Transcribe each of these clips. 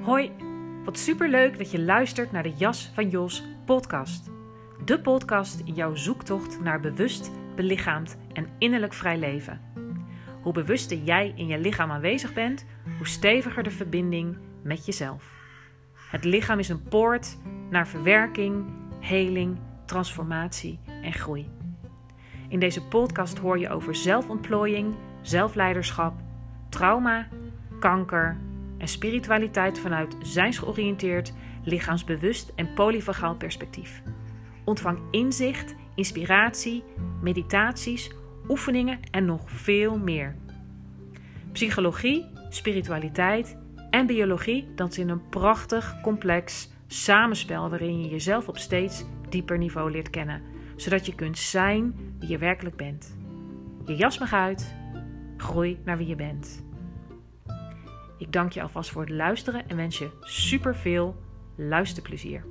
Hoi, wat superleuk dat je luistert naar de Jas van Jos podcast. De podcast in jouw zoektocht naar bewust, belichaamd en innerlijk vrij leven. Hoe bewuster jij in je lichaam aanwezig bent, hoe steviger de verbinding met jezelf. Het lichaam is een poort naar verwerking, heling, transformatie en groei. In deze podcast hoor je over zelfontplooiing, zelfleiderschap, trauma, kanker en spiritualiteit vanuit zijnsgeoriënteerd, lichaamsbewust en polyvagaal perspectief. Ontvang inzicht, inspiratie, meditaties, oefeningen en nog veel meer. Psychologie, spiritualiteit en biologie dansen in een prachtig, complex samenspel waarin je jezelf op steeds dieper niveau leert kennen, zodat je kunt zijn wie je werkelijk bent. Je jas mag uit, groei naar wie je bent. Ik dank je alvast voor het luisteren en wens je superveel luisterplezier.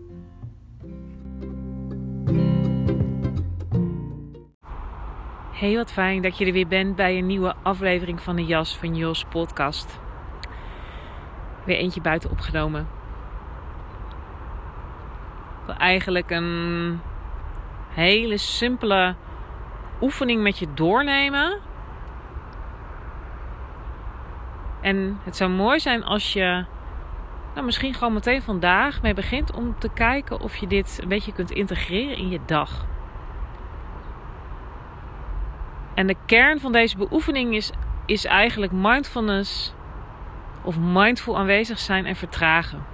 Hey, wat fijn dat je er weer bent bij een nieuwe aflevering van de Jas van Jos podcast. Weer eentje buiten opgenomen. Ik wil eigenlijk een hele simpele oefening met je doornemen. En het zou mooi zijn als je misschien gewoon meteen vandaag mee begint om te kijken of je dit een beetje kunt integreren in je dag. En de kern van deze beoefening is eigenlijk mindfulness of mindful aanwezig zijn en vertragen.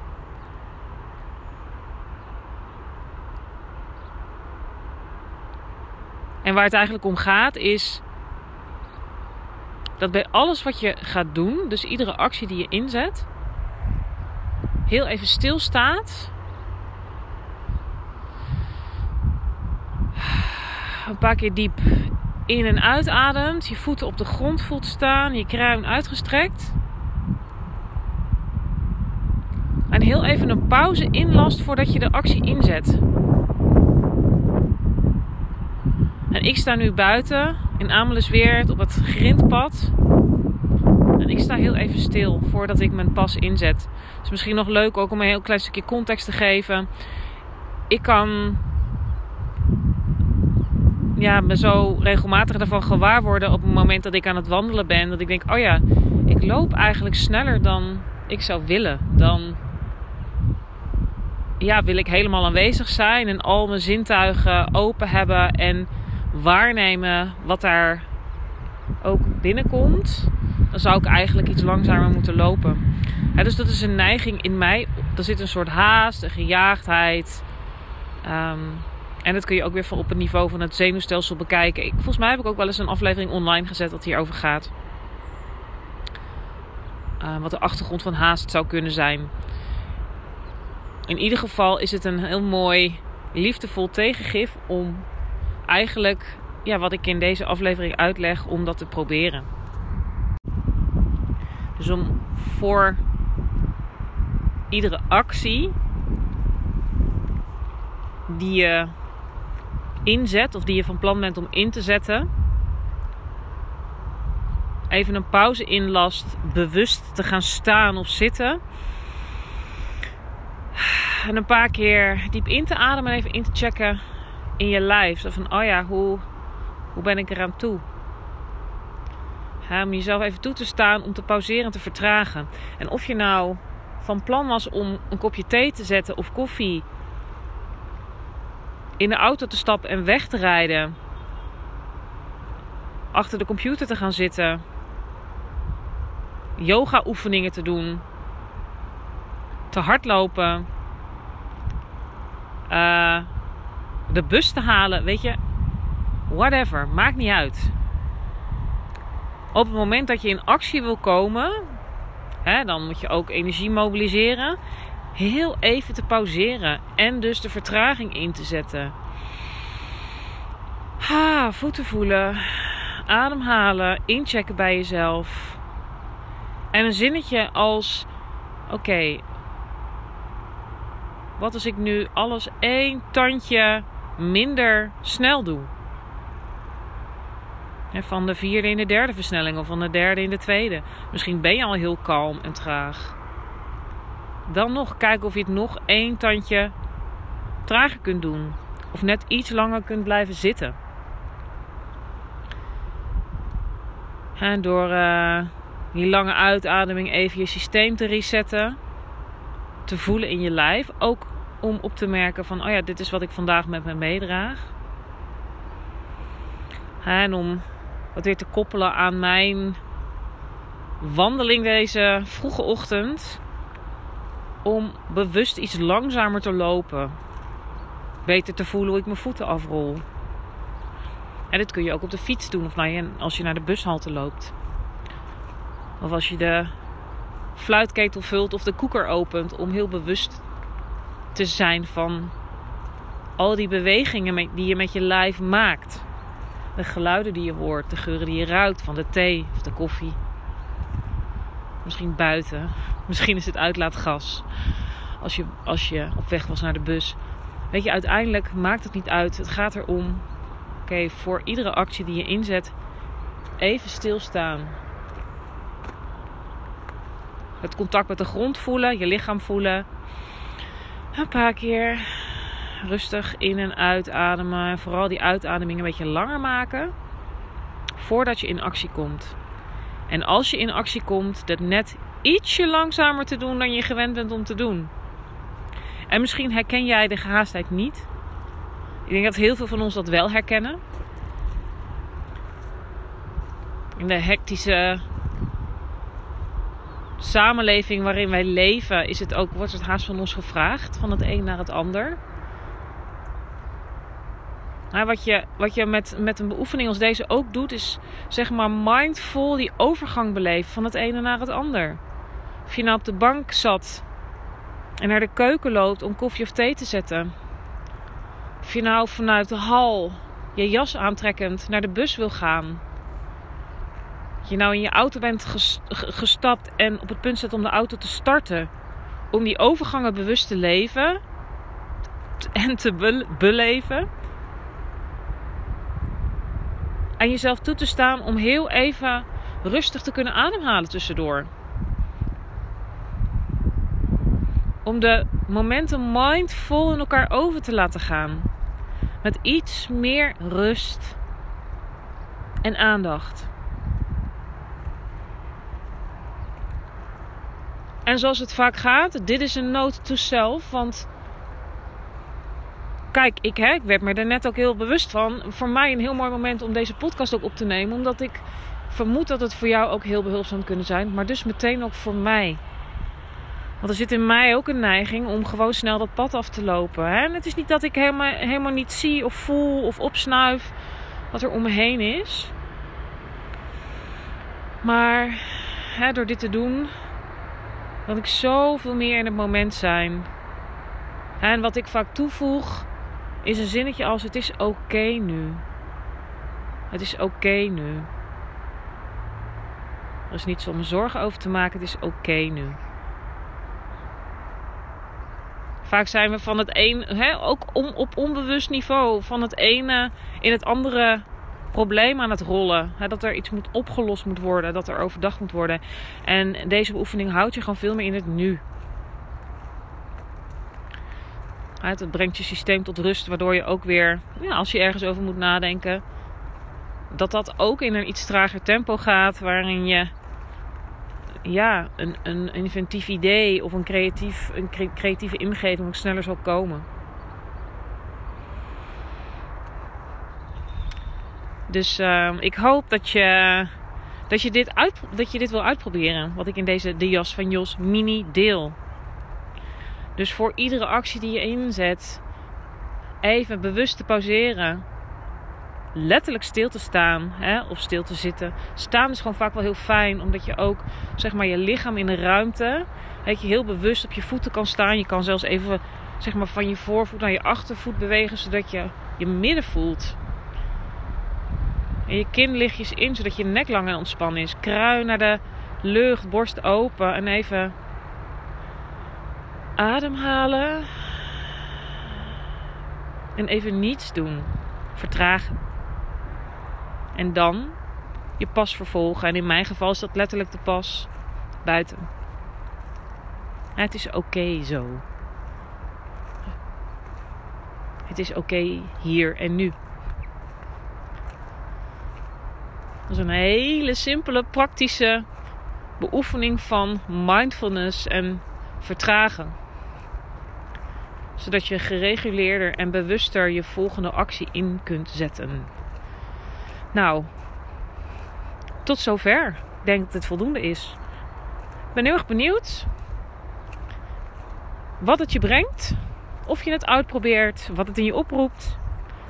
En waar het eigenlijk om gaat is dat bij alles wat je gaat doen, dus iedere actie die je inzet, heel even stilstaat. Een paar keer diep in- en uitademt. Je voeten op de grond voelt staan. Je kruin uitgestrekt. En heel even een pauze inlast voordat je de actie inzet. En ik sta nu buiten in Amelisweert op het grindpad. En ik sta heel even stil voordat ik mijn pas inzet. Het is misschien nog leuk ook om een heel klein stukje context te geven. Ik kan me zo regelmatig daarvan gewaar worden op het moment dat ik aan het wandelen ben. Dat ik denk, oh ja, ik loop eigenlijk sneller dan ik zou willen. Dan wil ik helemaal aanwezig zijn en al mijn zintuigen open hebben en waarnemen wat daar ook binnenkomt. Dan zou ik eigenlijk iets langzamer moeten lopen. Dus dat is een neiging in mij. Er zit een soort haast, een gejaagdheid. En dat kun je ook weer van op het niveau van het zenuwstelsel bekijken. Volgens mij heb ik ook wel eens een aflevering online gezet dat hierover gaat. Wat de achtergrond van haast zou kunnen zijn. In ieder geval is het een heel mooi, liefdevol tegengif om eigenlijk, wat ik in deze aflevering uitleg, om dat te proberen. Dus om voor iedere actie die je inzet of die je van plan bent om in te zetten, even een pauze inlast, bewust te gaan staan of zitten. En een paar keer diep in te ademen en even in te checken in je lijf. Zo van, hoe ben ik eraan toe? Om jezelf even toe te staan, om te pauzeren en te vertragen. En of je nou van plan was om een kopje thee te zetten of koffie, in de auto te stappen en weg te rijden, achter de computer te gaan zitten, yoga oefeningen te doen, te hardlopen, de bus te halen, weet je, whatever, maakt niet uit. Op het moment dat je in actie wil komen, dan moet je ook energie mobiliseren. Heel even te pauzeren en dus de vertraging in te zetten. Voeten voelen, ademhalen, inchecken bij jezelf. En een zinnetje als, oké, wat als ik nu alles 1 tandje minder snel doe? Van de 4e in de 3e versnelling of van de 3e in de 2e. Misschien ben je al heel kalm en traag. dan nog kijken of je het nog 1 tandje trager kunt doen. Of net iets langer kunt blijven zitten. En door die lange uitademing even je systeem te resetten. Te voelen in je lijf. Ook om op te merken van, oh ja, dit is wat ik vandaag met me meedraag. En om dat weer te koppelen aan mijn wandeling deze vroege ochtend. Om bewust iets langzamer te lopen. Beter te voelen hoe ik mijn voeten afrol. En dit kun je ook op de fiets doen. Of als je naar de bushalte loopt. Of als je de fluitketel vult of de koeker opent. Om heel bewust te zijn van al die bewegingen die je met je lijf maakt. De geluiden die je hoort. De geuren die je ruikt van de thee of de koffie. Misschien buiten. Misschien is het uitlaatgas. Als je op weg was naar de bus. Weet je, uiteindelijk maakt het niet uit. Het gaat erom. Oké, voor iedere actie die je inzet. Even stilstaan. Het contact met de grond voelen. Je lichaam voelen. Een paar keer rustig in- en uitademen. Vooral die uitademing een beetje langer maken. Voordat je in actie komt. En als je in actie komt, dat net ietsje langzamer te doen dan je gewend bent om te doen. En misschien herken jij de gehaastheid niet. Ik denk dat heel veel van ons dat wel herkennen. In de hectische samenleving waarin wij leven wordt het haast van ons gevraagd. Van het een naar het ander. Nou, wat je met een beoefening als deze ook doet, is zeg maar mindful die overgang beleven van het ene naar het ander. Of je nou op de bank zat en naar de keuken loopt om koffie of thee te zetten. Of je nou vanuit de hal je jas aantrekkend naar de bus wil gaan. Dat je nou in je auto bent gestapt en op het punt zit om de auto te starten. Om die overgangen bewust te leven en te beleven. En jezelf toe te staan om heel even rustig te kunnen ademhalen tussendoor. Om de momenten mindful in elkaar over te laten gaan. Met iets meer rust en aandacht. En zoals het vaak gaat, dit is een note to self. Want kijk, ik werd me er net ook heel bewust van. Voor mij een heel mooi moment om deze podcast ook op te nemen. Omdat ik vermoed dat het voor jou ook heel behulpzaam kunnen zijn. Maar dus meteen ook voor mij. Want er zit in mij ook een neiging om gewoon snel dat pad af te lopen. Hè? En het is niet dat ik helemaal niet zie of voel of opsnuif wat er om me heen is. Maar door dit te doen, wil ik zoveel meer in het moment zijn. En wat ik vaak toevoeg, is een zinnetje als: het is oké nu. Het is oké nu. Er is niets om me zorgen over te maken. Het is oké nu. Vaak zijn we van het een, ook op onbewust niveau, van het ene in het andere probleem aan het rollen. Dat er iets opgelost moet worden, dat er overdacht moet worden. En deze beoefening houdt je gewoon veel meer in het nu. Het brengt je systeem tot rust, waardoor je ook weer, als je ergens over moet nadenken, dat ook in een iets trager tempo gaat, waarin je een inventief idee of een creatieve ingeving ook sneller zal komen. Dus ik hoop dat je dit wil uitproberen, wat ik in deze De Jas van Jos mini deel. Dus voor iedere actie die je inzet, even bewust te pauzeren. Letterlijk stil te staan, of stil te zitten. Staan is gewoon vaak wel heel fijn, omdat je ook zeg maar je lichaam in de ruimte, dat je heel bewust op je voeten kan staan. Je kan zelfs even zeg maar van je voorvoet naar je achtervoet bewegen, zodat je je midden voelt. En je kin lichtjes in, zodat je nek lang en ontspannen is. Kruin naar de lucht, borst open en even ademhalen. En even niets doen. Vertragen. En dan je pas vervolgen. En in mijn geval is dat letterlijk de pas buiten. Het is oké zo. Het is oké hier en nu. Dat is een hele simpele, praktische beoefening van mindfulness en vertragen. Zodat je gereguleerder en bewuster je volgende actie in kunt zetten. Nou, tot zover. Ik denk dat het voldoende is. Ik ben heel erg benieuwd wat het je brengt. Of je het uitprobeert, wat het in je oproept.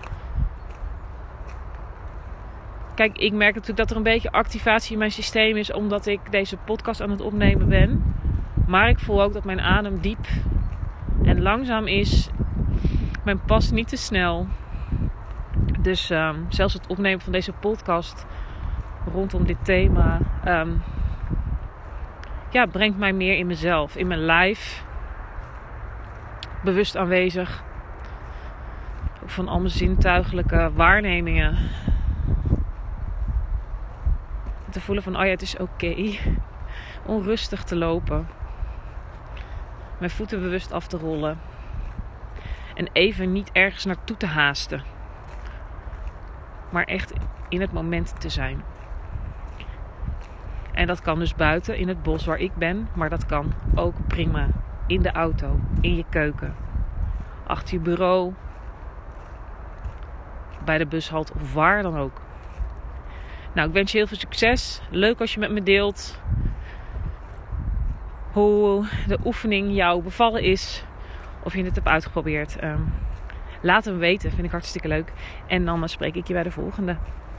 Kijk, ik merk natuurlijk dat er een beetje activatie in mijn systeem is, omdat ik deze podcast aan het opnemen ben. Maar ik voel ook dat mijn adem diep en langzaam is. Mijn pas niet te snel. Dus zelfs het opnemen van deze podcast rondom dit thema brengt mij meer in mezelf, in mijn lijf. Bewust aanwezig. Ook van al mijn zintuigelijke waarnemingen. Te voelen van, het is oké. Onrustig te lopen. Mijn voeten bewust af te rollen. En even niet ergens naartoe te haasten. Maar echt in het moment te zijn. En dat kan dus buiten in het bos waar ik ben. Maar dat kan ook prima in de auto, in je keuken, achter je bureau, bij de bushalte of waar dan ook. Nou, ik wens je heel veel succes. Leuk als je met me deelt hoe de oefening jou bevallen is. Of je het hebt uitgeprobeerd. Laat het me weten, vind ik hartstikke leuk. En dan spreek ik je bij de volgende.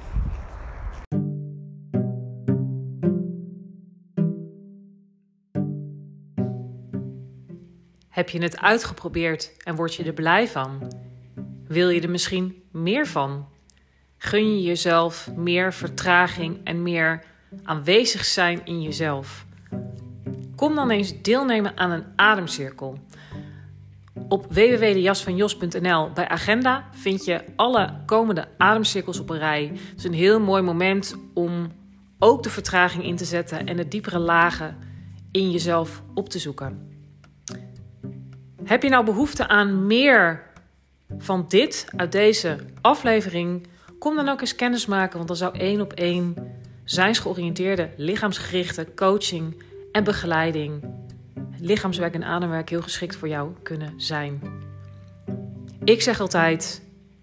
Heb je het uitgeprobeerd en word je er blij van? Wil je er misschien meer van? Gun je jezelf meer vertraging en meer aanwezig zijn in jezelf? Kom dan eens deelnemen aan een ademcirkel. Op www.dejasvanjos.nl bij agenda vind je alle komende ademcirkels op een rij. Het is een heel mooi moment om ook de vertraging in te zetten en de diepere lagen in jezelf op te zoeken. Heb je nou behoefte aan meer van dit uit deze aflevering? Kom dan ook eens kennis maken, want dan zou 1-op-1 zijnsgeoriënteerde, lichaamsgerichte coaching en begeleiding, lichaamswerk en ademwerk heel geschikt voor jou kunnen zijn. Ik zeg altijd: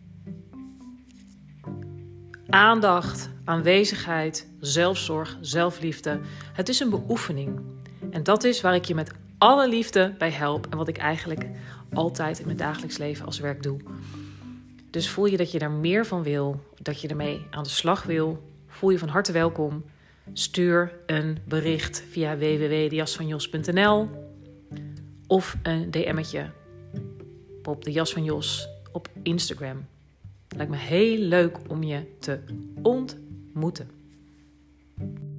aandacht, aanwezigheid, zelfzorg, zelfliefde. Het is een beoefening. En dat is waar ik je met alle liefde bij help en wat ik eigenlijk altijd in mijn dagelijks leven als werk doe. Dus voel je dat je daar meer van wil, dat je ermee aan de slag wil, voel je van harte welkom. Stuur een bericht via www.dejasvanjos.nl of een DM'tje op de Jas van Jos op Instagram. Lijkt me heel leuk om je te ontmoeten.